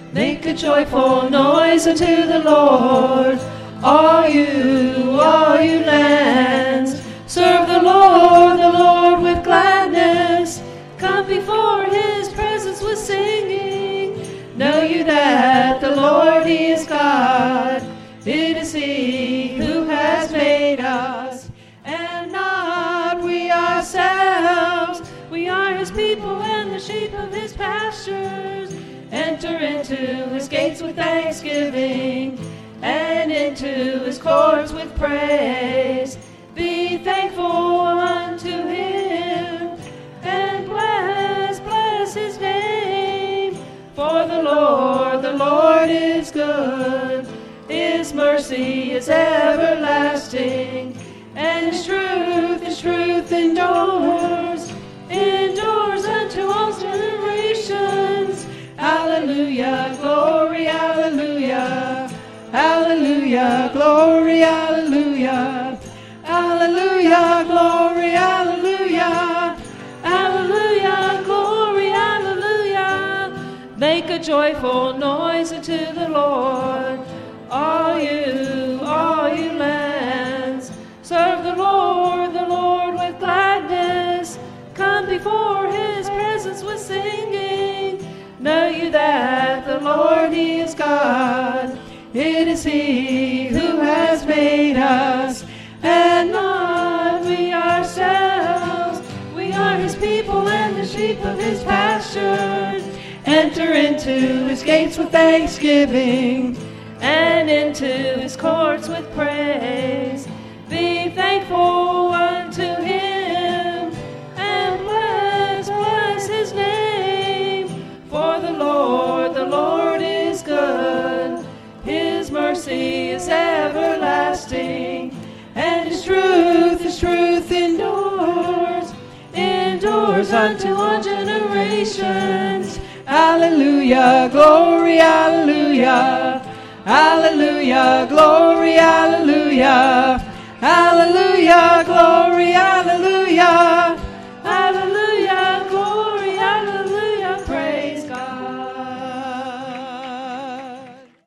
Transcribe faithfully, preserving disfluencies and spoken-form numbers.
Make a joyful noise unto the Lord, all you, all you lands. Serve the Lord, the Lord with gladness. Come before his presence with singing. Know you that the Lord, he is God. It is he who has made us, and not we ourselves. We are his people and the sheep of his pastures. Enter into his gates with thanksgiving, and into his courts with praise. Be thankful unto him, and bless, bless his name. For the Lord, the Lord is good. His mercy is everlasting, and his truth, his truth endures, endures unto all generations. Hallelujah, glory, hallelujah. Hallelujah, glory, hallelujah. Hallelujah, glory, hallelujah. Hallelujah, glory, hallelujah. Make a joyful noise unto the Lord, all you, all you lands. Serve the Lord, the Lord with gladness. Come before his presence with singing. Know you that the Lord, he is God. It is he who has made us, and not we ourselves. We are his people and the sheep of his pastures. Enter into his gates with thanksgiving, and into his courts with praise. Be thankful unto him, and bless, bless his name. For the Lord, the Lord is good. His mercy is everlasting, and his truth, his truth endures, endures unto all generations. Hallelujah, glory, hallelujah. Hallelujah, glory, hallelujah. Hallelujah, glory, hallelujah.